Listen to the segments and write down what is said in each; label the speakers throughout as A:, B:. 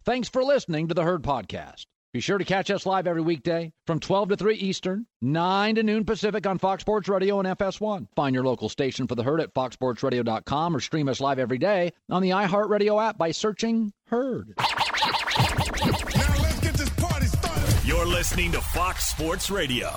A: Thanks for listening to the Herd Podcast. Be sure to catch us live every weekday from 12 to 3 Eastern, 9 to noon Pacific on Fox Sports Radio and FS1. Find your local station for the Herd at foxsportsradio.com or stream us live every day on the iHeartRadio app by searching Herd.
B: Now let's get this party started.
C: You're listening to Fox Sports Radio.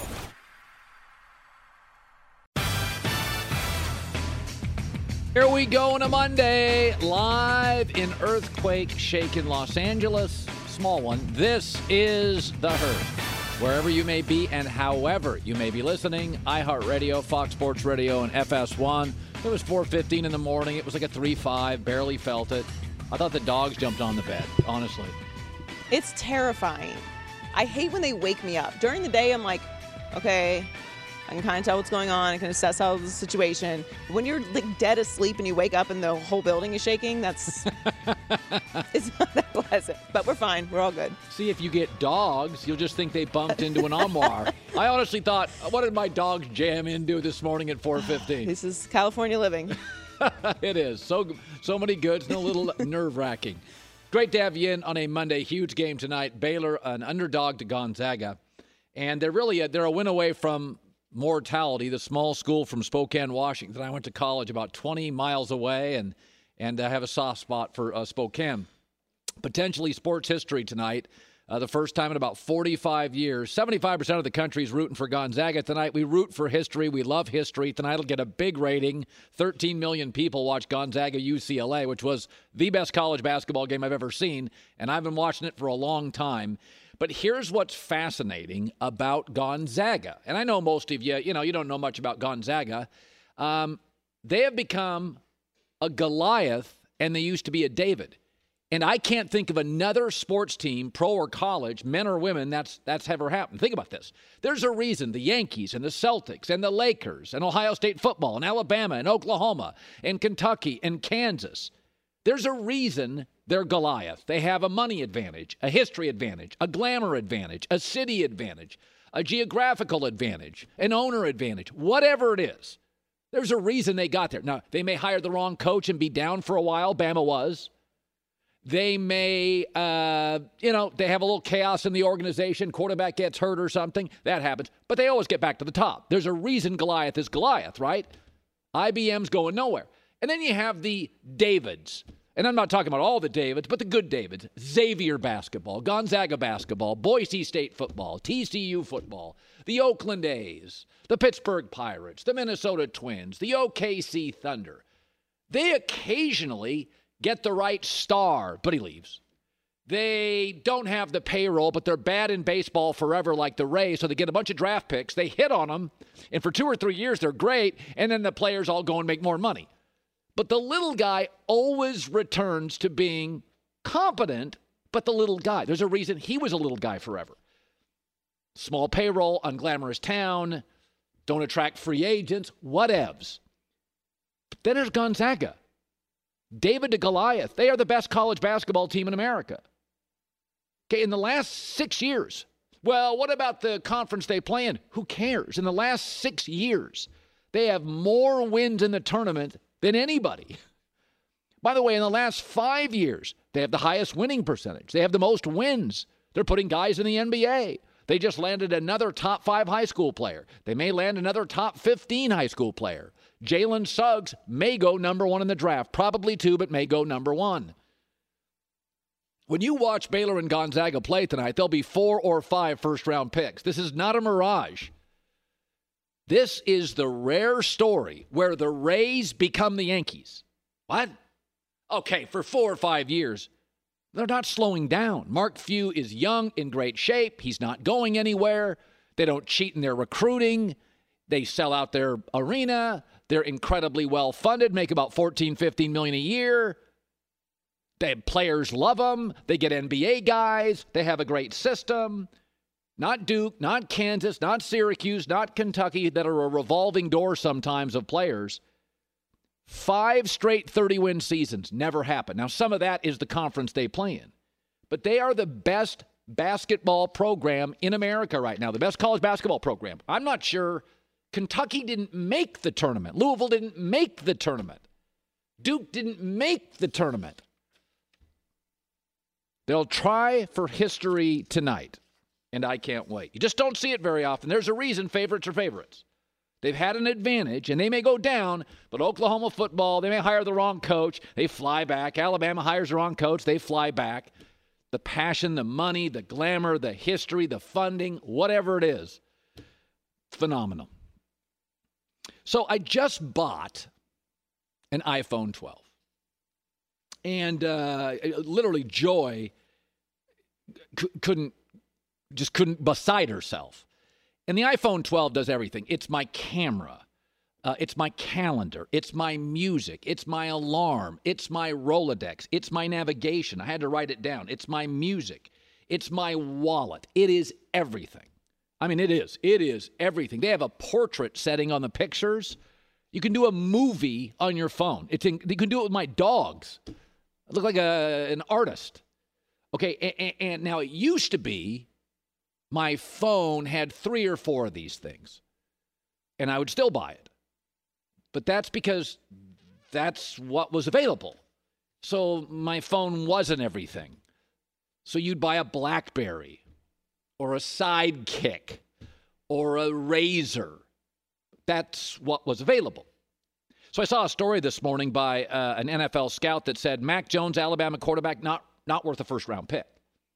A: Here we go on a Monday, live in earthquake-shaken Los Angeles. Small one. This is The Herd. Wherever you may be and however you may be listening, iHeartRadio, Fox Sports Radio, and FS1. It was 4:15 in the morning. It was like a 3-5, barely felt it. I thought the dogs jumped on the bed, honestly.
D: It's terrifying. I hate when they wake me up. During the day, I'm like, okay, I can kind of tell what's going on. I can assess how the situation. When you're like dead asleep and you wake up and the whole building is shaking, it's not that pleasant. But we're fine. We're all good.
A: See, if you get dogs, you'll just think they bumped into an armoire. I honestly thought, what did my dogs jam into this morning at 4:15?
D: This is California living.
A: It is. So many goods and a little nerve-wracking. Great to have you in on a Monday. Huge game tonight. Baylor, an underdog to Gonzaga. And they're a win away from mortality, the small school from Spokane, Washington. I went to college about 20 miles away and I have a soft spot for Spokane. Potentially sports history tonight. The first time in about 45 years. 75% of the country is rooting for Gonzaga tonight. We root for history. We love history. Tonight will get a big rating. 13 million people watch Gonzaga UCLA, which was the best college basketball game I've ever seen, and I've been watching it for a long time. But here's what's fascinating about Gonzaga. And I know most of you, you don't know much about Gonzaga. They have become a Goliath, and they used to be a David. And I can't think of another sports team, pro or college, men or women, that's ever happened. Think about this. There's a reason the Yankees and the Celtics and the Lakers and Ohio State football and Alabama and Oklahoma and Kentucky and Kansas, there's a reason they're Goliath. They have a money advantage, a history advantage, a glamour advantage, a city advantage, a geographical advantage, an owner advantage, whatever it is. There's a reason they got there. Now, they may hire the wrong coach and be down for a while. Bama was. They may, they have a little chaos in the organization. Quarterback gets hurt or something. That happens. But they always get back to the top. There's a reason Goliath is Goliath, right? IBM's going nowhere. And then you have the Davids. And I'm not talking about all the Davids, but the good Davids. Xavier basketball, Gonzaga basketball, Boise State football, TCU football, the Oakland A's, the Pittsburgh Pirates, the Minnesota Twins, the OKC Thunder. They occasionally get the right star, but he leaves. They don't have the payroll, but they're bad in baseball forever like the Rays, so they get a bunch of draft picks. They hit on them, and for 2 or 3 years, they're great, and then the players all go and make more money. But the little guy always returns to being competent, but the little guy. There's a reason he was a little guy forever. Small payroll, unglamorous town, don't attract free agents, whatevs. But then there's Gonzaga. David to Goliath. They are the best college basketball team in America. Okay, in the last 6 years. Well, what about the conference they play in? Who cares? In the last 6 years, they have more wins in the tournament than anybody. By the way, in the last 5 years, they have the highest winning percentage. They have the most wins. They're putting guys in the NBA. They just landed another top 5 high school player. They may land another top 15 high school player. Jalen Suggs may go number 1 in the draft. Probably 2, but may go number 1. When you watch Baylor and Gonzaga play tonight, there'll be 4 or 5 first-round picks. This is not a mirage. This is the rare story where the Rays become the Yankees. What? Okay, for 4 or 5 years, they're not slowing down. Mark Few is young, in great shape. He's not going anywhere. They don't cheat in their recruiting. They sell out their arena. They're incredibly well-funded, make about $14, $15 million a year. Players love them. They get NBA guys. They have a great system. Not Duke, not Kansas, not Syracuse, not Kentucky, that are a revolving door sometimes of players. 5 straight 30-win seasons never happened. Now, some of that is the conference they play in. But they are the best basketball program in America right now, the best college basketball program. I'm not sure Kentucky didn't make the tournament. Louisville didn't make the tournament. Duke didn't make the tournament. They'll try for history tonight, and I can't wait. You just don't see it very often. There's a reason favorites are favorites. They've had an advantage, and they may go down, but Oklahoma football, they may hire the wrong coach. They fly back. Alabama hires the wrong coach. They fly back. The passion, the money, the glamour, the history, the funding, whatever it is, phenomenal. So I just bought an iPhone 12. And literally Joy couldn't beside herself. And the iPhone 12 does everything. It's my camera. It's my calendar. It's my music. It's my alarm. It's my Rolodex. It's my navigation. I had to write it down. It's my music. It's my wallet. It is everything. I mean, it is. It is everything. They have a portrait setting on the pictures. You can do a movie on your phone. You can do it with my dogs. I look like an artist. Okay, and now it used to be my phone had 3 or 4 of these things, and I would still buy it. But that's because that's what was available. So my phone wasn't everything. So you'd buy a BlackBerry or a Sidekick or a Razor. That's what was available. So I saw a story this morning by an NFL scout that said Mac Jones, Alabama quarterback, not worth a first-round pick.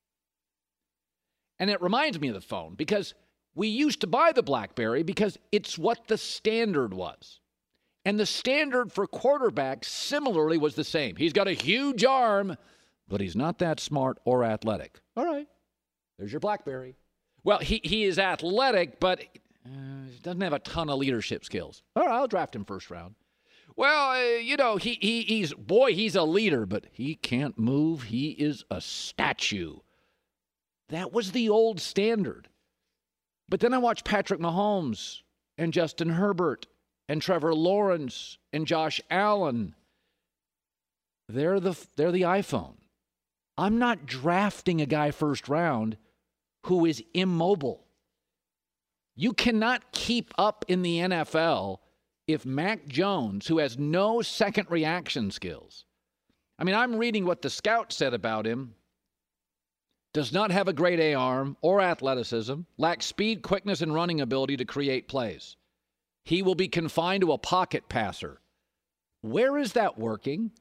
A: And it reminds me of the phone because we used to buy the BlackBerry because it's what the standard was. And the standard for quarterbacks similarly was the same. He's got a huge arm, but he's not that smart or athletic. All right, there's your BlackBerry. Well, he is athletic, but he doesn't have a ton of leadership skills. All right, I'll draft him first round. Well, he's a leader, but he can't move. He is a statue. That was the old standard. But then I watched Patrick Mahomes and Justin Herbert and Trevor Lawrence and Josh Allen. They're the iPhone. I'm not drafting a guy first round who is immobile. You cannot keep up in the NFL if Mac Jones, who has no second reaction skills. I mean, I'm reading what the scout said about him. Does not have a great A-arm or athleticism, lacks speed, quickness, and running ability to create plays. He will be confined to a pocket passer. Where is that working?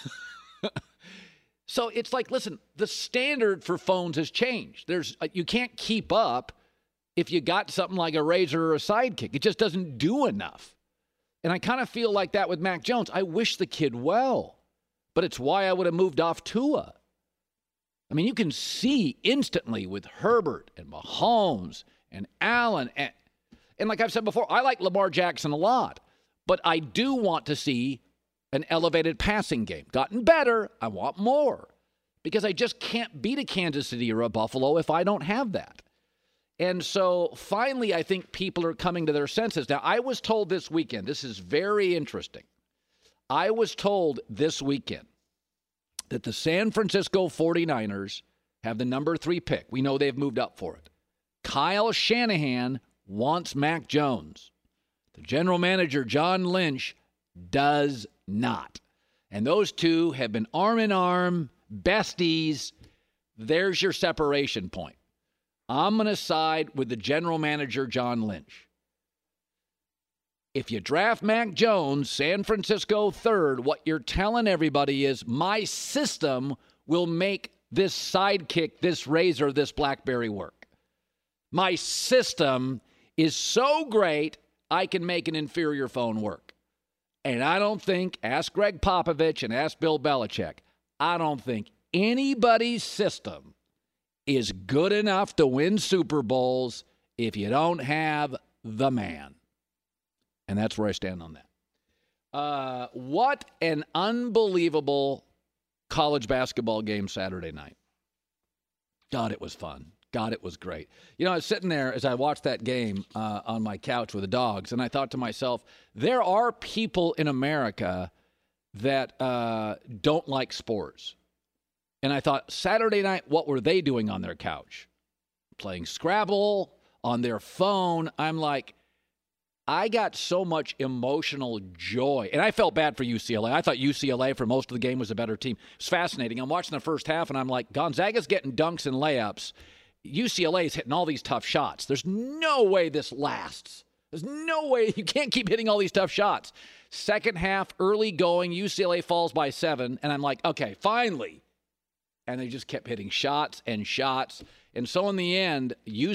A: So it's like, listen, the standard for phones has changed. You can't keep up if you got something like a Razor or a Sidekick. It just doesn't do enough. And I kind of feel like that with Mac Jones. I wish the kid well, but it's why I would have moved off Tua. I mean, you can see instantly with Herbert and Mahomes and Allen. And like I've said before, I like Lamar Jackson a lot, but I do want to see an elevated passing game. Gotten better. I want more because I just can't beat a Kansas City or a Buffalo if I don't have that. And so finally, I think people are coming to their senses. Now, I was told this weekend, this is very interesting. I was told this weekend that the San Francisco 49ers have the number 3 pick. We know they've moved up for it. Kyle Shanahan wants Mac Jones. The general manager, John Lynch, does not. And those two have been arm in arm, besties. There's your separation point. I'm going to side with the general manager, John Lynch. If you draft Mac Jones, San Francisco 3rd, what you're telling everybody is my system will make this Sidekick, this Razor, this BlackBerry work. My system is so great, I can make an inferior phone work. And I don't think, ask Greg Popovich and ask Bill Belichick, I don't think anybody's system is good enough to win Super Bowls if you don't have the man. And that's where I stand on that. What an unbelievable college basketball game Saturday night. God, it was fun. God, it was great. You know, I was sitting there as I watched that game on my couch with the dogs, and I thought to myself, there are people in America that don't like sports. And I thought, Saturday night, what were they doing on their couch? Playing Scrabble, on their phone. I'm like, I got so much emotional joy. And I felt bad for UCLA. I thought UCLA for most of the game was a better team. It's fascinating. I'm watching the first half, and I'm like, Gonzaga's getting dunks and layups. UCLA's hitting all these tough shots. There's no way this lasts. There's no way. You can't keep hitting all these tough shots. Second half, early going, UCLA falls by 7, and I'm like, okay, finally. And they just kept hitting shots and shots. And so in the end,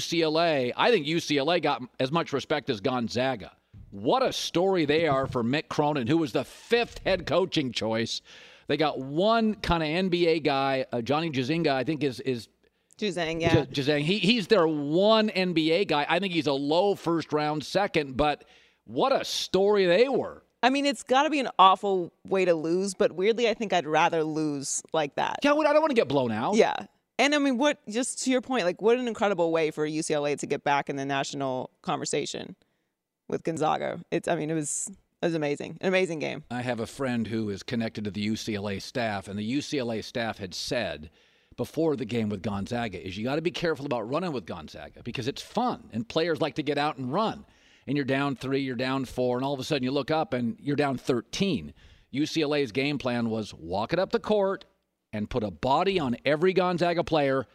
A: I think UCLA got as much respect as Gonzaga. What a story they are for Mick Cronin, who was the 5th head coaching choice. They got one kind of NBA guy, Johnny Jazinga, I think is
D: Juzang, yeah.
A: Juzang. He's their one NBA guy. I think he's a low first-round second, but what a story they were.
D: I mean, it's got to be an awful way to lose, but weirdly, I think I'd rather lose like that.
A: Yeah, I don't want to get blown out.
D: Yeah. And I mean, just to your point, like, what an incredible way for UCLA to get back in the national conversation with Gonzaga. It was amazing. An amazing game.
A: I have a friend who is connected to the UCLA staff, and the UCLA staff had said before the game with Gonzaga is you got to be careful about running with Gonzaga because it's fun, and players like to get out and run. And you're down 3, you're down 4, and all of a sudden you look up and you're down 13. UCLA's game plan was walk it up the court and put a body on every Gonzaga player,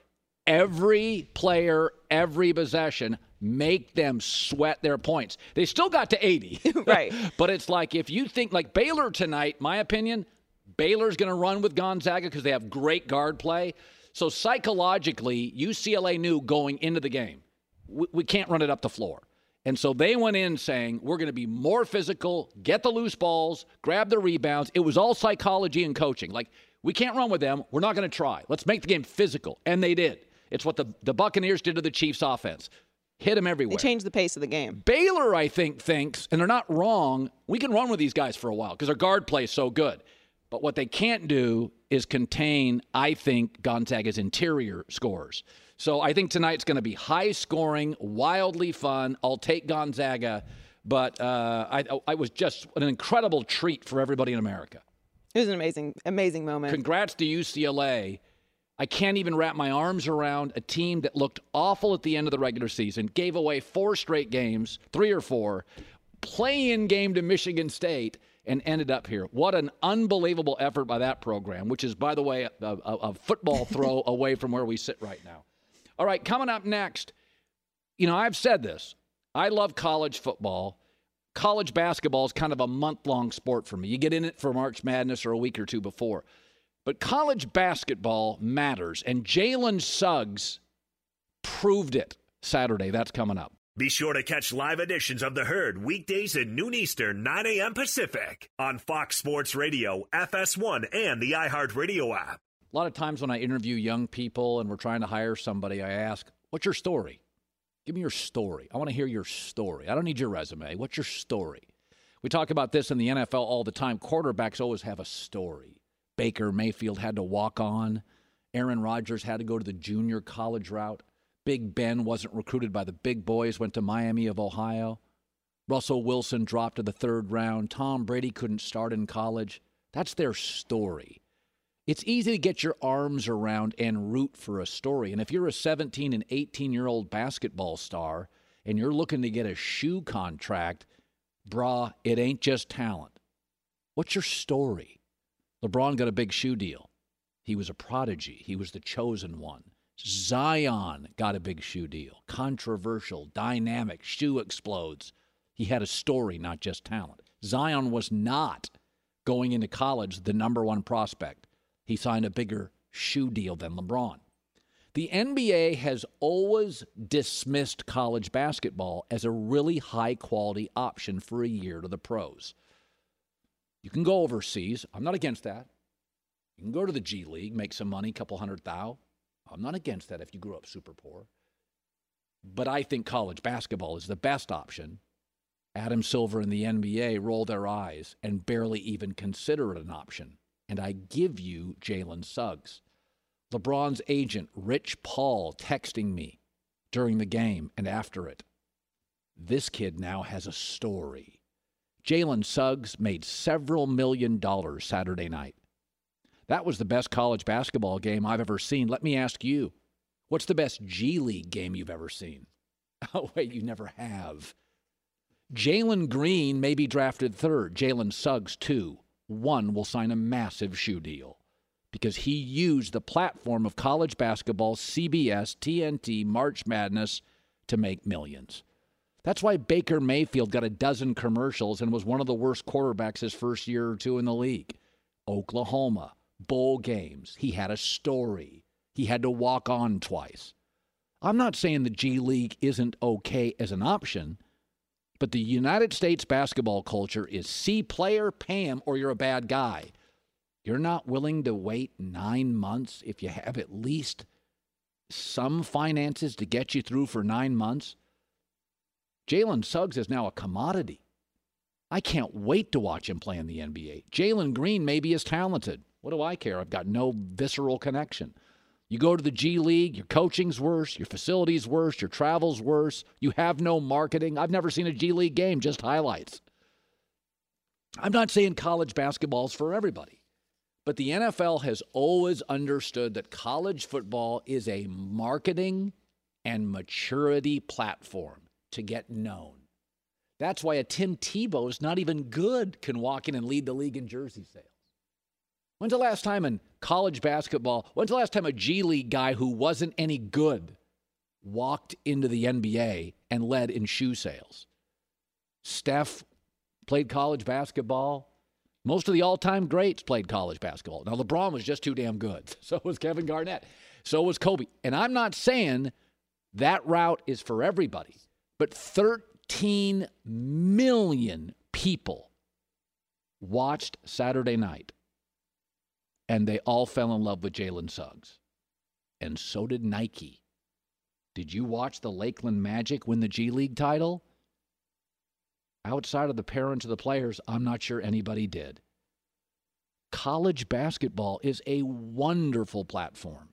A: every possession, make them sweat their points. They still got to 80.
D: Right.
A: But it's like if you think like Baylor tonight, my opinion, Baylor's going to run with Gonzaga because they have great guard play. So psychologically, UCLA knew going into the game, we can't run it up the floor. And so they went in saying, we're going to be more physical, get the loose balls, grab the rebounds. It was all psychology and coaching. Like, we can't run with them. We're not going to try. Let's make the game physical. And they did. It's what the Buccaneers did to the Chiefs' offense. Hit them everywhere.
D: They changed the pace of the game.
A: Baylor, I think, thinks, and they're not wrong, we can run with these guys for a while because our guard play is so good. But what they can't do is contain, I think, Gonzaga's interior scores. So I think tonight's going to be high-scoring, wildly fun. I'll take Gonzaga, but I was just an incredible treat for everybody in America.
D: It was an amazing moment.
A: Congrats to UCLA. I can't even wrap my arms around a team that looked awful at the end of the regular season, gave away 4 straight games, 3 or 4, play-in game to Michigan State, and ended up here. What an unbelievable effort by that program, which is, by the way, a football throw away from where we sit right now. All right, coming up next, I've said this. I love college football. College basketball is kind of a month-long sport for me. You get in it for March Madness or a week or two before. But college basketball matters, and Jalen Suggs proved it Saturday. That's coming up.
C: Be sure to catch live editions of The Herd weekdays at noon Eastern, 9 a.m. Pacific on Fox Sports Radio, FS1, and the iHeartRadio app.
A: A lot of times when I interview young people and we're trying to hire somebody, I ask, what's your story? Give me your story. I want to hear your story. I don't need your resume. What's your story? We talk about this in the NFL all the time. Quarterbacks always have a story. Baker Mayfield had to walk on. Aaron Rodgers had to go to the junior college route. Big Ben wasn't recruited by the big boys, went to Miami of Ohio. Russell Wilson dropped to the 3rd round. Tom Brady couldn't start in college. That's their story. It's easy to get your arms around and root for a story. And if you're a 17 and 18-year-old basketball star and you're looking to get a shoe contract, brah, it ain't just talent. What's your story? LeBron got a big shoe deal. He was a prodigy. He was the chosen one. Zion got a big shoe deal. Controversial, dynamic, shoe explodes. He had a story, not just talent. Zion was not going into college the number 1 prospect. He signed a bigger shoe deal than LeBron. The NBA has always dismissed college basketball as a really high-quality option for a year to the pros. You can go overseas. I'm not against that. You can go to the G League, make some money, couple $100,000. I'm not against that if you grew up super poor. But I think college basketball is the best option. Adam Silver and the NBA roll their eyes and barely even consider it an option. And I give you Jalen Suggs. LeBron's agent, Rich Paul, texting me during the game and after it. This kid now has a story. Jalen Suggs made several $1 million Saturday night. That was the best college basketball game I've ever seen. Let me ask you, what's the best G League game you've ever seen? Oh, wait, you never have. Jalen Green may be drafted 3rd. Jalen Suggs 2. 1 will sign a massive shoe deal because he used the platform of college basketball, CBS, TNT, March Madness to make millions. That's why Baker Mayfield got a dozen commercials and was one of the worst quarterbacks his first year or two in the league. Oklahoma, bowl games. He had a story. He had to walk on twice. I'm not saying the G League isn't okay as an option, but the United States basketball culture is C player, pay him, or you're a bad guy. You're not willing to wait 9 months if you have at least some finances to get you through for 9 months? Jalen Suggs is now a commodity. I can't wait to watch him play in the NBA. Jalen Green maybe is talented. What do I care? I've got no visceral connection. You go to the G League, your coaching's worse, your facility's worse, your travel's worse. You have no marketing. I've never seen a G League game, just highlights. I'm not saying college basketball's for everybody, but the NFL has always understood that college football is a marketing and maturity platform to get known. That's why a Tim Tebow is not even good can walk in and lead the league in jersey sales. When's the last time in college basketball, when's the last time a G League guy who wasn't any good walked into the NBA and led in shoe sales? Steph played college basketball. Most of the all-time greats played college basketball. Now, LeBron was just too damn good. So was Kevin Garnett. So was Kobe. And I'm not saying that route is for everybody, but 13 million people watched Saturday night, and they all fell in love with Jalen Suggs. And so did Nike. Did you watch the Lakeland Magic win the G League title? Outside of the parents of the players, I'm not sure anybody did. College basketball is a wonderful platform.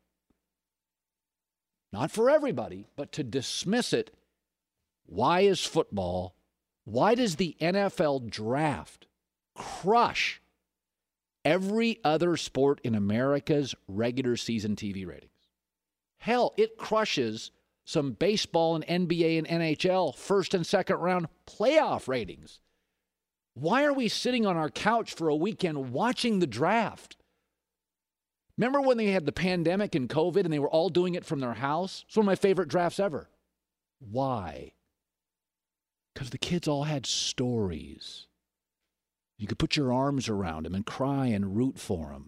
A: Not for everybody, but to dismiss it. Why is football, why does the NFL draft crush every other sport in America's regular season TV ratings? Hell, it crushes some baseball and NBA and NHL first and second round playoff ratings. Why are we sitting on our couch for a weekend watching the draft? Remember when they had the pandemic and COVID and they were all doing it from their house? It's one of my favorite drafts ever. Why? Because the kids all had stories. You could put your arms around them and cry and root for them.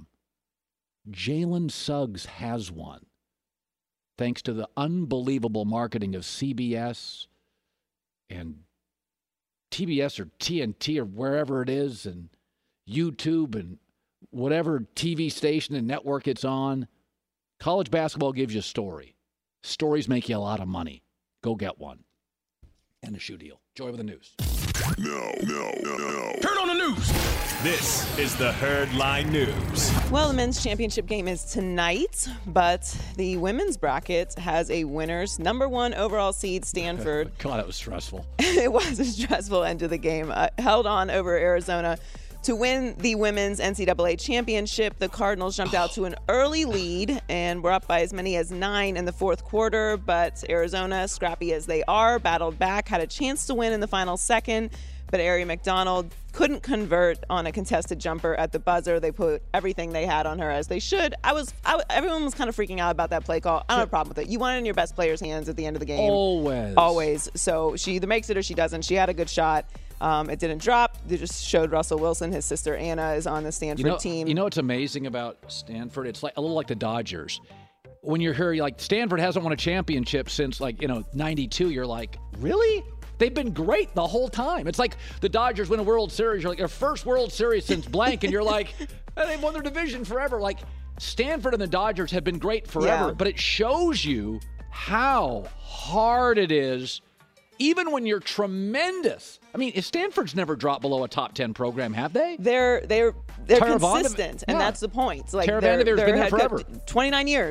A: Jalen Suggs has one, thanks to the unbelievable marketing of CBS and TBS or TNT or wherever it is, and YouTube and whatever TV station and network it's on. College basketball gives you a story. Stories make you a lot of money. Go get one. And a shoe deal. Joy with the news.
B: No.
C: Turn on the news. This is the Herd Line News.
D: Well, the men's championship game is tonight, but the women's bracket has a winner's number 1 overall seed, Stanford.
A: God, that was stressful.
D: It was a stressful end to the game. Held on over Arizona to win the women's NCAA championship. The Cardinals jumped out to an early lead and were up by as many as 9 in the fourth quarter, but Arizona, scrappy as they are, battled back, had a chance to win in the final second, but Aari McDonald couldn't convert on a contested jumper at the buzzer. They put everything they had on her, as they should. Everyone was kind of freaking out about that play call. I don't have a problem with it. You want it in your best player's hands at the end of the game. Always. So she either makes it or she doesn't. She had a good shot. It didn't drop. They just showed Russell Wilson. His sister Anna is on the Stanford team.
A: You know what's amazing about Stanford? It's like a little like the Dodgers. When you're here, you're like, Stanford hasn't won a championship since 92. You're like, really? They've been great the whole time. It's like the Dodgers win a World Series. You're like, their first World Series since blank. And you're like, they've won their division forever. Like, Stanford and the Dodgers have been great forever.
D: Yeah.
A: But it shows you how hard it is, even when you're tremendous. I mean, Stanford's never dropped below a top 10 program, have they?
D: They're consistent, and that's the point. Like
A: Tara Vanderveer's been there forever.
D: 29 years.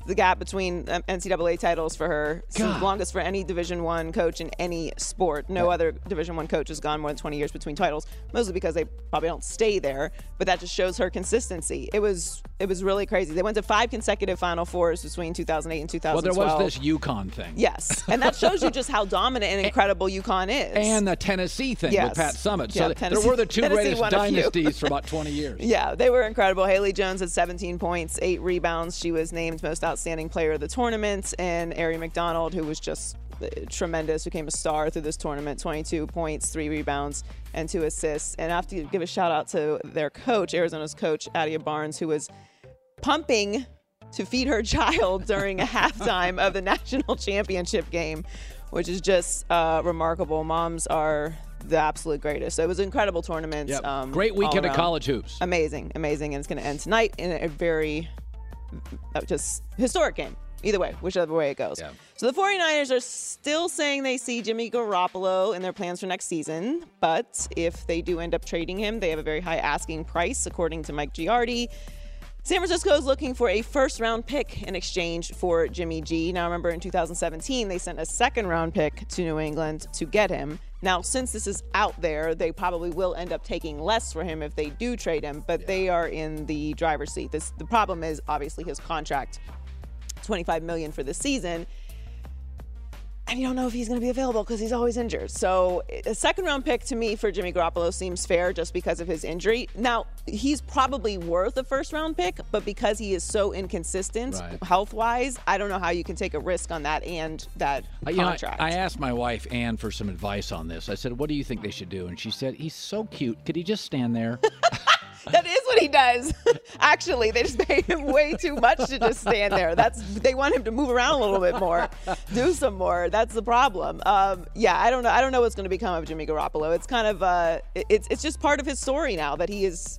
D: the gap between NCAA titles for her. It's the
A: God.
D: longest for any Division I coach in any sport. No other Division I coach has gone more than 20 years between titles, mostly because they probably don't stay there. But that just shows her consistency. It was really crazy. They went to 5 consecutive Final Fours between 2008 and 2012.
A: Well, there was this UConn thing.
D: Yes, and that shows you just how dominant and incredible UConn is.
A: And the Tennessee thing
D: Yes.
A: with Pat Summitt.
D: Yeah,
A: So
D: Tennessee-
A: there were the two
D: Tennessee
A: greatest
D: won a few.
A: dynasties for about 20 years.
D: Yeah, they were incredible. Haley Jones had 17 points, 8 rebounds. She was named most outstanding player of the tournament. And Ari McDonald, who was just tremendous, became a star through this tournament, 22 points, 3 rebounds, and 2 assists. And I have to give a shout out to their coach, Arizona's coach, Adia Barnes, who was pumping to feed her child during a halftime of the national championship game, which is just remarkable. Moms are the absolute greatest. So it was an incredible tournament.
A: Yep. Great weekend
D: all
A: of
D: around.
A: college hoops.
D: Amazing. And it's going to end tonight in a very just historic game. Either way, whichever way it goes.
A: Yeah.
D: So the 49ers are still saying they see Jimmy Garoppolo in their plans for next season. But if they do end up trading him, they have a very high asking price, according to Mike Giardi. San Francisco is looking for a first-round pick in exchange for Jimmy G. Now, remember, in 2017, they sent a second-round pick to New England to get him. Now, since this is out there, they probably will end up taking less for him if they do trade him, but they are in the driver's seat. The problem is, obviously, his contract, $25 million for the season. And you don't know if he's going to be available because he's always injured. So a second-round pick to me for Jimmy Garoppolo seems fair just because of his injury. Now, he's probably worth a first-round pick, but because he is so inconsistent health-wise, I don't know how you can take a risk on that and that contract.
A: I asked my wife, Ann, for some advice on this. I said, what do you think they should do? And she said, he's so cute. Could he just stand there?
D: That is what he does. Actually, they just pay him way too much to just stand there. They want him to move around a little bit more, do some more. That's the problem. Yeah, I don't know. I don't know what's going to become of Jimmy Garoppolo. It's kind of it's just part of his story now that he's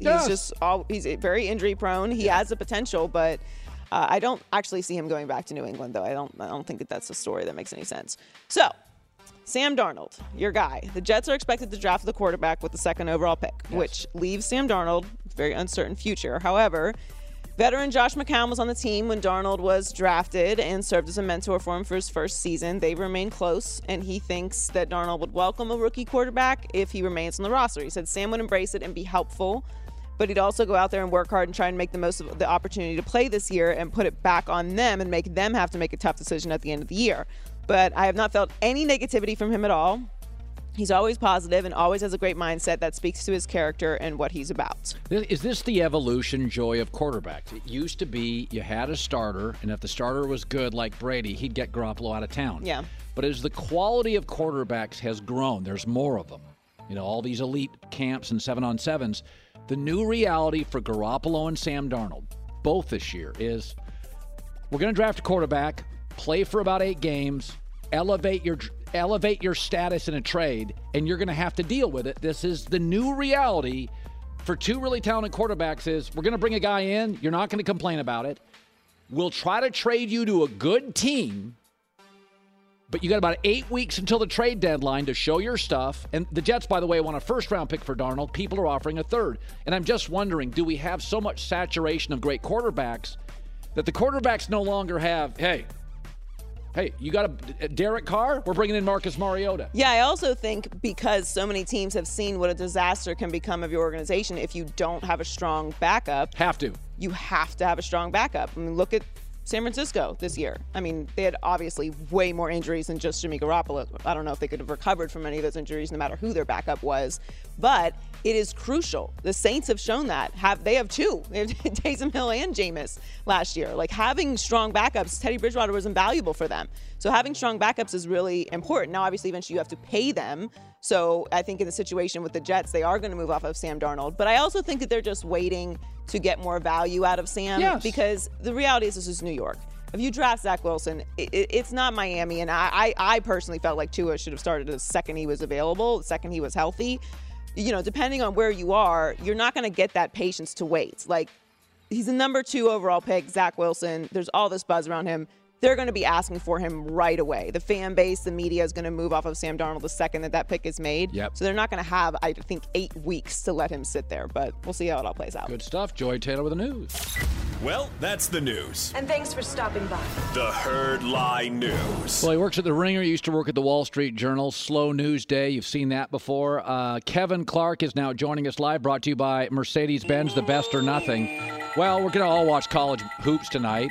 D: very injury prone. He has the potential, but I don't actually see him going back to New England though. I don't think that's a story that makes any sense. So, Sam Darnold, your guy. The Jets are expected to draft the quarterback with the second overall pick, which leaves Sam Darnold with a very uncertain future. However, veteran Josh McCown was on the team when Darnold was drafted and served as a mentor for him for his first season. They remain close, and he thinks that Darnold would welcome a rookie quarterback if he remains on the roster. He said Sam would embrace it and be helpful, but he'd also go out there and work hard and try and make the most of the opportunity to play this year and put it back on them and make them have to make a tough decision at the end of the year. But I have not felt any negativity from him at all. He's always positive and always has a great mindset that speaks to his character and what he's about.
A: Is this the evolution, Joy, of quarterbacks? It used to be you had a starter, and if the starter was good like Brady, he'd get Garoppolo out of town.
D: Yeah.
A: But as the quality of quarterbacks has grown, there's more of them. You know, all these elite camps and 7-on-7s. The new reality for Garoppolo and Sam Darnold, both this year, is we're going to draft a quarterback, play for about 8 games, elevate your status in a trade, and you're going to have to deal with it. This is the new reality for 2 really talented quarterbacks is we're going to bring a guy in. You're not going to complain about it. We'll try to trade you to a good team, but you got about 8 weeks until the trade deadline to show your stuff. And the Jets, by the way, want a first-round pick for Darnold. People are offering a third. And I'm just wondering, do we have so much saturation of great quarterbacks that the quarterbacks no longer have, hey, you got a Derek Carr? We're bringing in Marcus Mariota.
D: Yeah, I also think because so many teams have seen what a disaster can become of your organization if you don't have a strong backup. You have to have a strong backup. I mean, look at San Francisco this year. I mean, they had obviously way more injuries than just Jimmy Garoppolo. I don't know if they could have recovered from any of those injuries no matter who their backup was. But it is crucial. The Saints have shown that. They have 2. They have Taysom Hill and Jameis last year. Like, having strong backups, Teddy Bridgewater was invaluable for them. So having strong backups is really important. Now, obviously, eventually you have to pay them. So I think in the situation with the Jets, they are going to move off of Sam Darnold. But I also think that they're just waiting to get more value out of Sam because the reality is this is New York. If you draft Zach Wilson, it's not Miami. And I personally felt like Tua should have started the second he was available, the second he was healthy. You know, depending on where you are, you're not going to get that patience to wait. Like, he's the number 2 overall pick, Zach Wilson. There's all this buzz around him. They're going to be asking for him right away. The fan base, the media is going to move off of Sam Darnold the second that pick is made.
A: Yep.
D: So they're not going to have, I think, 8 weeks to let him sit there. But we'll see how it all plays out.
A: Good stuff. Joy Taylor with the news.
C: Well, that's the news.
E: And thanks for stopping by.
C: The Herd Lie News.
A: Well, he works at The Ringer. He used to work at the Wall Street Journal. Slow news day. You've seen that before. Kevin Clark is now joining us live, brought to you by Mercedes-Benz, the best or nothing. Well, we're going to all watch college hoops tonight.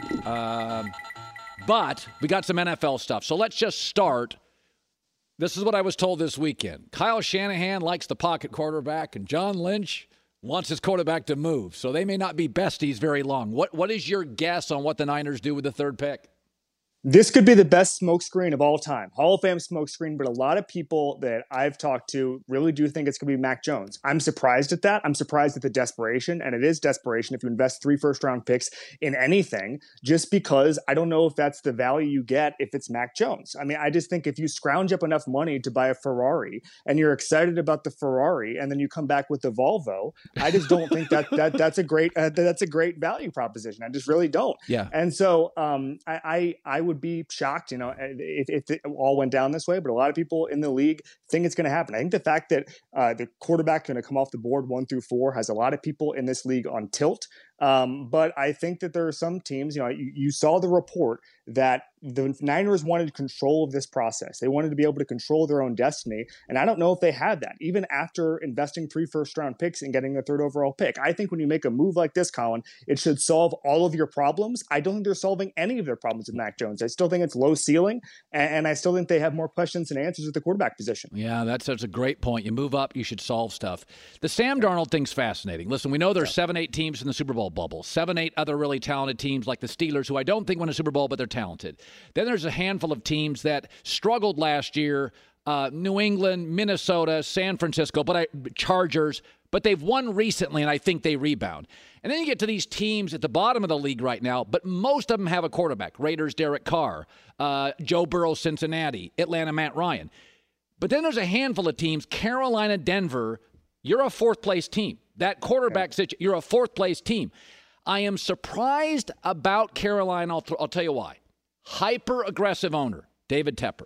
A: But we got some NFL stuff. So let's just start. This is what I was told this weekend. Kyle Shanahan likes the pocket quarterback, and John Lynch wants his quarterback to move. So they may not be besties very long. What is your guess on what the Niners do with the third pick?
F: This could be the best smokescreen of all time. Hall of Fame smokescreen, but a lot of people that I've talked to really do think it's going to be Mac Jones. I'm surprised at that. I'm surprised at the desperation, and it is desperation if you invest 3 first-round picks in anything, just because I don't know if that's the value you get if it's Mac Jones. I mean, I just think if you scrounge up enough money to buy a Ferrari, and you're excited about the Ferrari, and then you come back with the Volvo, I just don't think that's a great value proposition. I just really don't.
A: Yeah.
F: And so I would be shocked, if it all went down this way. But a lot of people in the league think it's going to happen. I think the fact that the quarterback going to come off the board 1 through 4 has a lot of people in this league on tilt. But I think that there are some teams, you saw the report that the Niners wanted control of this process. They wanted to be able to control their own destiny. And I don't know if they had that, even after investing 3 first-round picks and getting the 3rd overall pick. I think when you make a move like this, Colin, it should solve all of your problems. I don't think they're solving any of their problems with Mac Jones. I still think it's low ceiling, and I still think they have more questions than answers at the quarterback position.
A: Yeah, that's a great point. You move up, you should solve stuff. The Sam Darnold thing's fascinating. Listen, we know there's 7-8 teams in the Super Bowl bubble, 7-8 other really talented teams like the Steelers, who I don't think win a Super Bowl, but they're talented. Then there's a handful of teams that struggled last year, New England, Minnesota, San Francisco, Chargers, but they've won recently, and I think they rebound. And then you get to these teams at the bottom of the league right now, but most of them have a quarterback. Raiders, Derek Carr, Joe Burrow, Cincinnati, Atlanta, Matt Ryan. But then there's a handful of teams, Carolina, Denver, you're a 4th-place team. That quarterback situation, you're a 4th-place team. I am surprised about Carolina. I'll tell you why. Hyper-aggressive owner, David Tepper.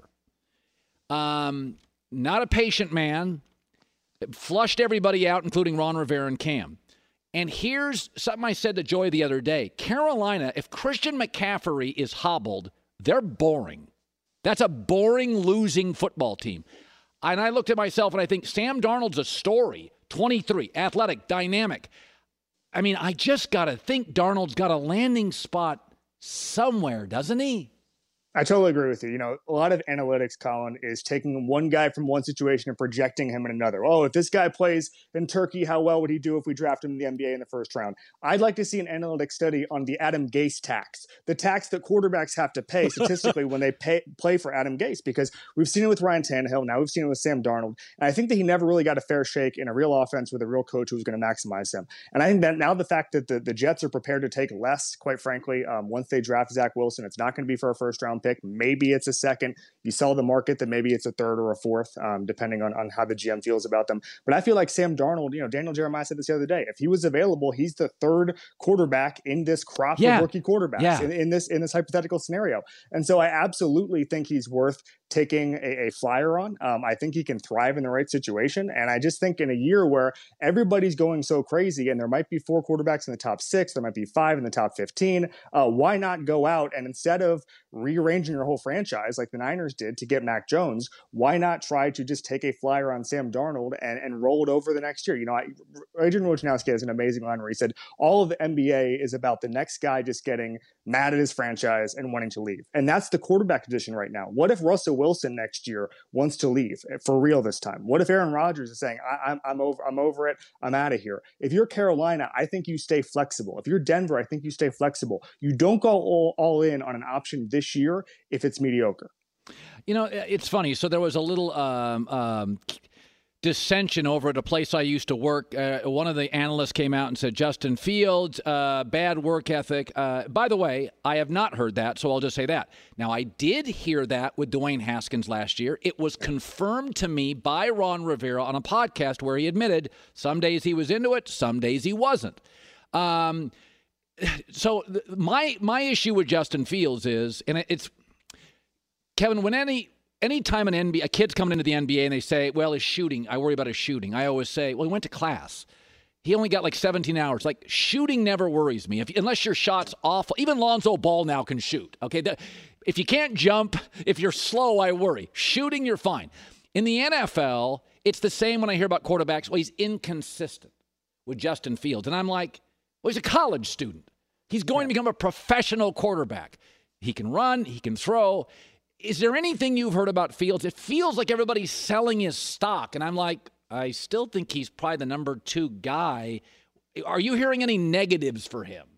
A: Not a patient man. Flushed everybody out, including Ron Rivera and Cam. And here's something I said to Joy the other day. Carolina, if Christian McCaffrey is hobbled, they're boring. That's a boring, losing football team. And I looked at myself and I think Sam Darnold's a story. 23, athletic, dynamic. I mean, I just got to think Darnold's got a landing spot somewhere, doesn't he?
F: I totally agree with you. A lot of analytics, Colin, is taking one guy from one situation and projecting him in another. Oh, if this guy plays in Turkey, how well would he do if we draft him in the NBA in the 1st round? I'd like to see an analytic study on the Adam Gase tax, the tax that quarterbacks have to pay statistically when they play for Adam Gase, because we've seen it with Ryan Tannehill. Now we've seen it with Sam Darnold. And I think that he never really got a fair shake in a real offense with a real coach who was going to maximize him. And I think that now the fact that the Jets are prepared to take less, quite frankly, once they draft Zach Wilson, it's not going to be for a 1st-round pick. Maybe it's a 2nd. You sell the market that maybe it's a 3rd or a 4th, depending on how the GM feels about them. But I feel like Sam Darnold, Daniel Jeremiah said this the other day, if he was available, he's the 3rd quarterback in this crop of rookie quarterbacks in this hypothetical scenario. And so I absolutely think he's worth taking a flyer on. I think he can thrive in the right situation. And I just think in a year where everybody's going so crazy and there might be 4 quarterbacks in the top 6, there might be 5 in the top 15, why not go out and instead of rearranging your whole franchise like the Niners did to get Mac Jones, why not try to just take a flyer on Sam Darnold and roll it over the next year? Adrian Wojnarowski has an amazing line where he said, all of the NBA is about the next guy just getting mad at his franchise and wanting to leave. And that's the quarterback position right now. What if Russell Wilson next year wants to leave for real this time? What if Aaron Rodgers is saying, I'm over it, I'm out of here? If you're Carolina, I think you stay flexible. If you're Denver, I think you stay flexible. You don't go all in on an option this year if it's mediocre.
A: It's funny. So there was a little dissension over at a place I used to work. One of the analysts came out and said, Justin Fields, bad work ethic. By the way, I have not heard that, so I'll just say that. Now, I did hear that with Dwayne Haskins last year. It was confirmed to me by Ron Rivera on a podcast where he admitted some days he was into it, some days he wasn't. So my issue with Justin Fields is, and it's, Kevin, when anytime a kid's coming into the NBA and they say, well, his shooting, I worry about his shooting. I always say, well, he went to class. he only got like 17 hours. Like, shooting never worries me. Unless your shot's awful. Even Lonzo Ball now can shoot. Okay, if you can't jump, if you're slow, I worry. Shooting, you're fine. In the NFL, it's the same when I hear about quarterbacks. Well, he's inconsistent with Justin Fields. And I'm like, well, he's a college student. He's going to become a professional quarterback. He can run. He can throw. Is there anything you've heard about Fields? It feels like everybody's selling his stock. And I'm like, I still think he's probably the number 2 guy. Are you hearing any negatives for him?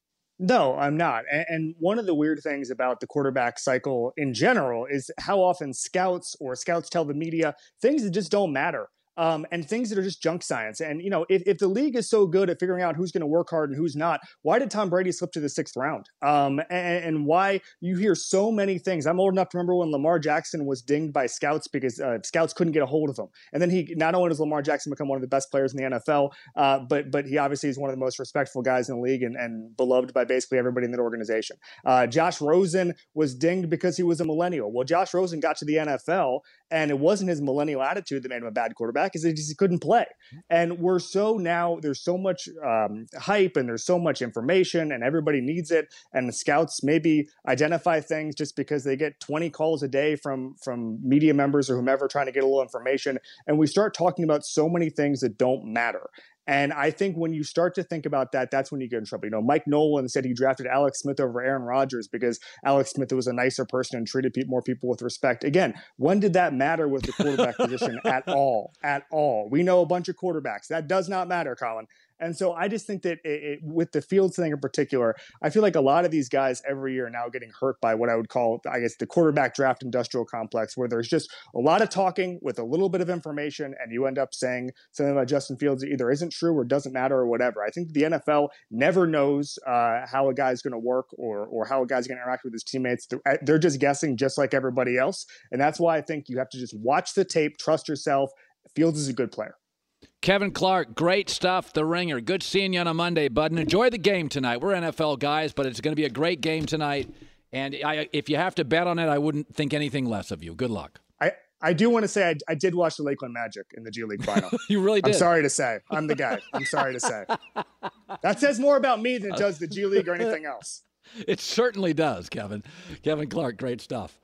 F: No, I'm not. And one of the weird things about the quarterback cycle in general is how often scouts tell the media things that just don't matter. And things that are just junk science. And, if the league is so good at figuring out who's going to work hard and who's not, why did Tom Brady slip to the 6th round? And why you hear so many things. I'm old enough to remember when Lamar Jackson was dinged by scouts because scouts couldn't get a hold of him. And then he, not only does Lamar Jackson become one of the best players in the NFL, but he obviously is one of the most respectful guys in the league and beloved by basically everybody in that organization. Josh Rosen was dinged because he was a millennial. Well, Josh Rosen got to the NFL, and it wasn't his millennial attitude that made him a bad quarterback. Is that he couldn't play. And there's so much hype and there's so much information and everybody needs it. And the scouts maybe identify things just because they get 20 calls a day from media members or whomever trying to get a little information. And we start talking about so many things that don't matter. And I think when you start to think about that, that's when you get in trouble. Mike Nolan said he drafted Alex Smith over Aaron Rodgers because Alex Smith was a nicer person and treated more people with respect. Again, when did that matter with the quarterback position at all? At all. We know a bunch of quarterbacks. That does not matter, Colin. And so I just think that with the Fields thing in particular, I feel like a lot of these guys every year are now getting hurt by what I would call, I guess, the quarterback draft industrial complex, where there's just a lot of talking with a little bit of information, and you end up saying something about Justin Fields that either isn't true or doesn't matter or whatever. I think the NFL never knows how a guy's going to work or how a guy's going to interact with his teammates. They're just guessing just like everybody else. And that's why I think you have to just watch the tape, trust yourself. Fields is a good player.
A: Kevin Clark, great stuff, The Ringer. Good seeing you on a Monday, bud. And enjoy the game tonight. We're NFL guys, but it's going to be a great game tonight. And if you have to bet on it, I wouldn't think anything less of you. Good luck.
F: I do want to say I did watch the Lakeland Magic in the G League final.
A: You really did?
F: I'm sorry to say. I'm the guy. I'm sorry to say. That says more about me than it does the G League or anything else.
A: It certainly does, Kevin. Kevin Clark, great stuff.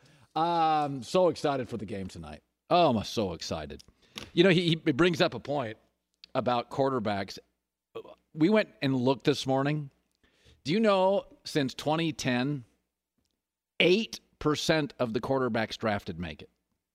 A: So excited for the game tonight. Oh, I'm so excited. He brings up a point about quarterbacks. We went and looked this morning. Do you know since 2010, 8% of the quarterbacks drafted make it?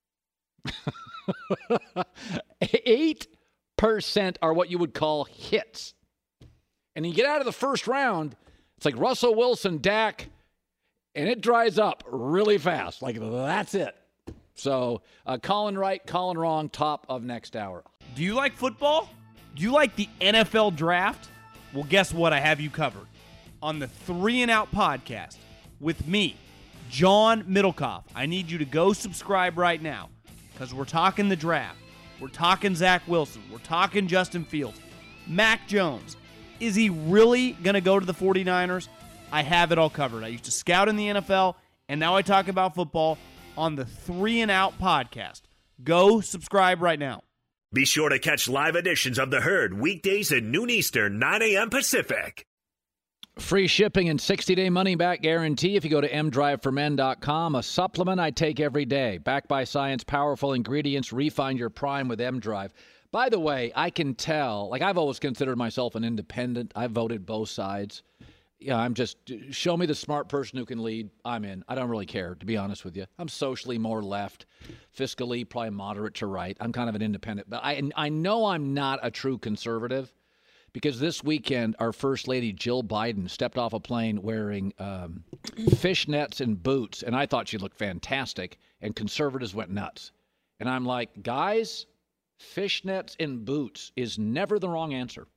A: 8% are what you would call hits. And you get out of the first round, it's like Russell Wilson, Dak, and it dries up really fast. Like, that's it. So, Colin right, Colin wrong, top of next hour.
E: Do you like football? Do you like the NFL draft? Well, guess what? I have you covered. On the 3 and Out podcast with me, John Middlecoff. I need you to go subscribe right now because we're talking the draft. We're talking Zach Wilson. We're talking Justin Fields. Mac Jones. Is he really going to go to the 49ers? I have it all covered. I used to scout in the NFL, and now I talk about football on the 3 and Out podcast. Go subscribe right now.
C: Be sure to catch live editions of The Herd weekdays at noon Eastern, 9 a.m. Pacific.
A: Free shipping and 60-day money-back guarantee if you go to mdriveformen.com. A supplement I take every day. Backed by science, powerful ingredients. Refine your prime with mDrive. By the way, I can tell, I've always considered myself an independent. I've voted both sides. Yeah, I'm just, show me the smart person who can lead. I'm in. I don't really care, to be honest with you. I'm socially more left, fiscally probably moderate to right. I'm kind of an independent. But I know I'm not a true conservative because this weekend our First Lady Jill Biden stepped off a plane wearing fishnets and boots, and I thought she looked fantastic, and conservatives went nuts. And I'm like, guys, fishnets and boots is never the wrong answer.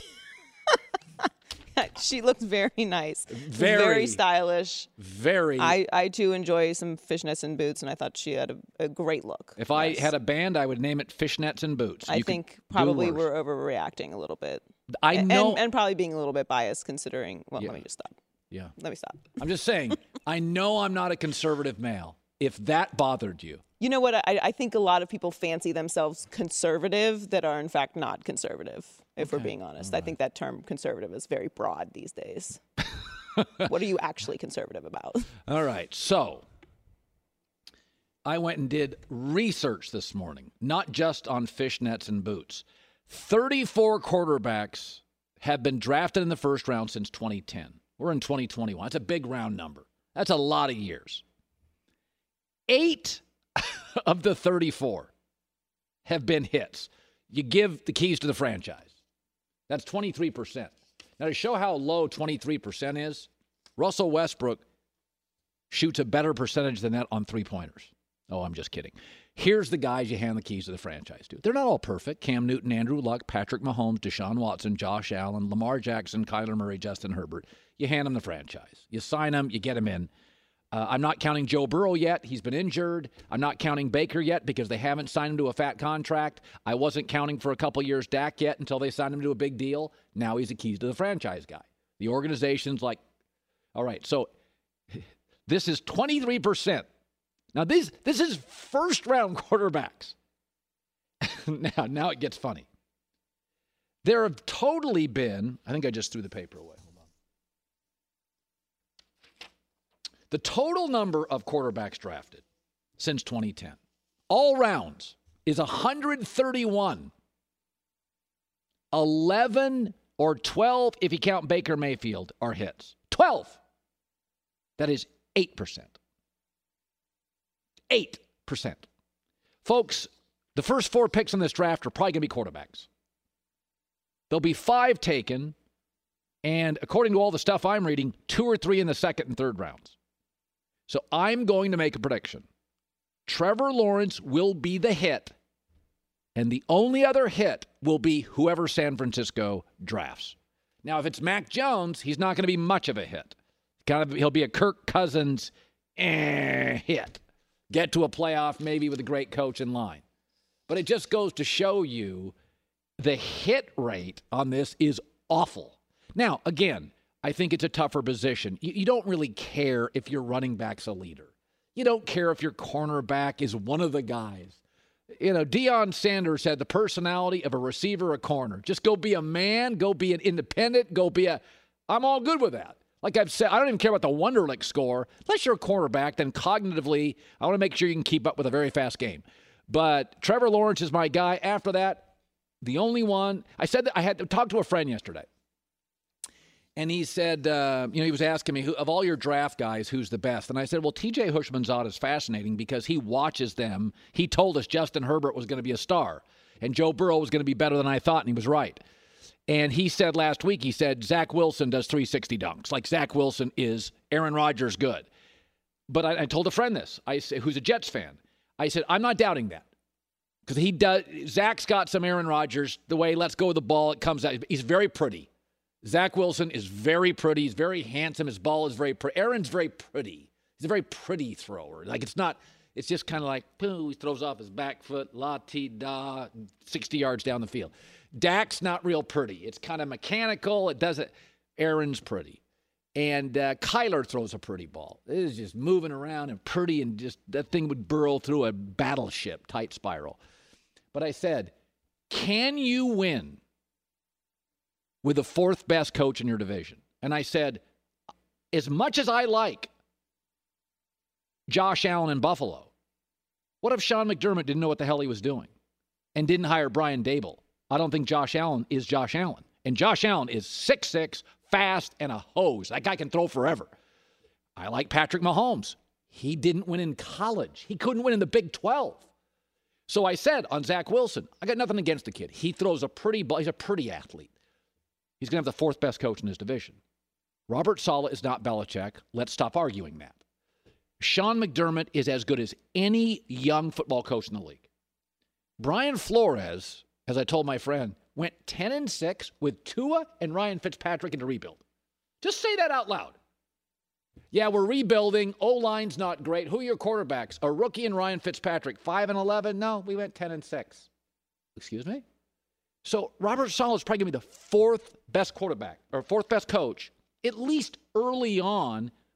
D: She looked very nice.
A: Very
D: stylish.
A: Very.
D: I too enjoy some fishnets and boots, and I thought she had a great look.
A: If I had a band, I would name it Fishnets and Boots.
D: I think probably we're overreacting a little bit.
A: I know.
D: And probably being a little bit biased considering,
A: Yeah.
D: let me just stop.
A: Yeah.
D: Let me stop.
A: I'm just saying, I know I'm not a conservative male, if that bothered you.
D: You know what? I think a lot of people fancy themselves conservative that are, in fact, not conservative, if we're being honest. Right. I think that term conservative is very broad these days. What are you actually conservative about?
A: All right. So I went and did research this morning, not just on fishnets and boots. 34 quarterbacks have been drafted in the first round since 2010. We're in 2021. That's a big round number. That's a lot of years. 8 of the 34 have been hits. You give the keys to the franchise. That's 23%. Now, to show how low 23% is, Russell Westbrook shoots a better percentage than that on three-pointers. Oh, I'm just kidding. Here's the guys you hand the keys to the franchise to. They're not all perfect. Cam Newton, Andrew Luck, Patrick Mahomes, Deshaun Watson, Josh Allen, Lamar Jackson, Kyler Murray, Justin Herbert. You hand them the franchise. You sign them, you get them in. I'm not counting Joe Burrow yet. He's been injured. I'm not counting Baker yet because they haven't signed him to a fat contract. I wasn't counting for a couple years Dak yet until they signed him to a big deal. Now he's the keys to the franchise guy. The organization's like, all right, so this is 23%. Now, this is first-round quarterbacks. Now it gets funny. There have totally been, I think I just threw the paper away. Hold on. The total number of quarterbacks drafted since 2010, all rounds, is 131. 11 or 12, if you count Baker Mayfield, are hits. 12. That is 8%. 8%. Folks, the first 4 picks in this draft are probably going to be quarterbacks. There'll be 5 taken, and according to all the stuff I'm reading, 2 or 3 in the second and third rounds. So I'm going to make a prediction. Trevor Lawrence will be the hit, and the only other hit will be whoever San Francisco drafts. Now, if it's Mac Jones, he's not going to be much of a hit. He'll be a Kirk Cousins hit. Get to a playoff maybe with a great coach in line. But it just goes to show you the hit rate on this is awful. Now, again, I think it's a tougher position. You don't really care if your running back's a leader. You don't care if your cornerback is one of the guys. You know, Deion Sanders had the personality of a receiver, a corner. Just go be a man, go be an independent, I'm all good with that. Like I've said, I don't even care about the Wonderlic score. Unless you're a cornerback, then cognitively, I want to make sure you can keep up with a very fast game. But Trevor Lawrence is my guy. After that, the only one, I said that I had to talk to a friend yesterday. And he said, he was asking me, of all your draft guys, who's the best? And I said, well, TJ Houshmandzadeh is fascinating because he watches them. He told us Justin Herbert was going to be a star. And Joe Burrow was going to be better than I thought, and he was right. And he said last week, Zach Wilson does 360 dunks. Like Zach Wilson is Aaron Rodgers good. But I told a friend this, who's a Jets fan. I said, I'm not doubting that. Because he does. Zach's got some Aaron Rodgers, the way let's go with the ball, it comes out. He's very pretty. Zach Wilson is very pretty. He's very handsome. His ball is very pretty. Aaron's very pretty. He's a very pretty thrower. Like it's just kind of like, he throws off his back foot, la-ti-da, 60 yards down the field. Dak's not real pretty. It's kind of mechanical. Aaron's pretty. And Kyler throws a pretty ball. It is just moving around and pretty, and just that thing would burrow through a battleship, tight spiral. But I said, can you win with the 4th best coach in your division? And I said, as much as I like Josh Allen in Buffalo, what if Sean McDermott didn't know what the hell he was doing and didn't hire Brian Daboll? I don't think Josh Allen is Josh Allen. And Josh Allen is 6'6", fast, and a hose. That guy can throw forever. I like Patrick Mahomes. He didn't win in college. He couldn't win in the Big 12. So I said on Zach Wilson, I got nothing against the kid. He throws a pretty ball. He's a pretty athlete. He's going to have the 4th best coach in his division. Robert Saleh is not Belichick. Let's stop arguing that. Sean McDermott is as good as any young football coach in the league. Brian Flores, as I told my friend, went 10-6 with Tua and Ryan Fitzpatrick in the rebuild. Just say that out loud. Yeah, we're rebuilding. O-line's not great. Who are your quarterbacks? A rookie and Ryan Fitzpatrick. 5-11? No, we went 10-6. Excuse me? So Robert Saleh is probably going to be the 4th best quarterback or 4th best coach, at least early on,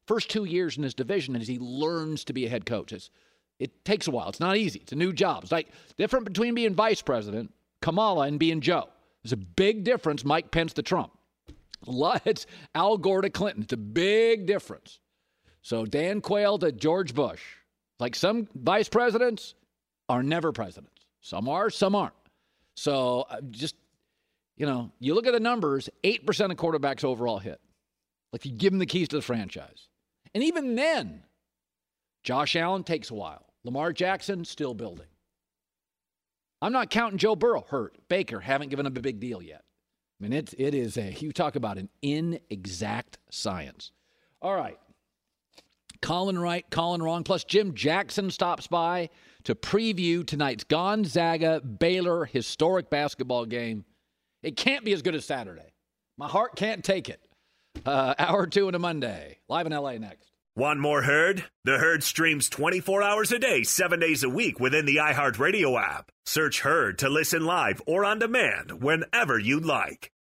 A: first 2 years in his division as he learns to be a head coach. It takes a while. It's not easy. It's a new job. It's like different between being vice president, Kamala, and being Joe. There's a big difference, Mike Pence to Trump. It's Al Gore to Clinton. It's a big difference. So Dan Quayle to George Bush. Like some vice presidents are never presidents. Some are, some aren't. So just, you look at the numbers, 8% of quarterbacks overall hit. Like you give them the keys to the franchise. And even then, Josh Allen takes a while. Lamar Jackson still building. I'm not counting Joe Burrow, hurt. Baker, haven't given him a big deal yet. I mean, it is you talk about an inexact science. All right. Colin right, Colin wrong. Plus, Jim Jackson stops by to preview tonight's Gonzaga-Baylor historic basketball game. It can't be as good as Saturday. My heart can't take it. Hour 2 on a Monday. Live in L.A. next.
C: Want more Herd? The Herd streams 24 hours a day, 7 days a week within the iHeartRadio app. Search Herd to listen live or on demand whenever you like.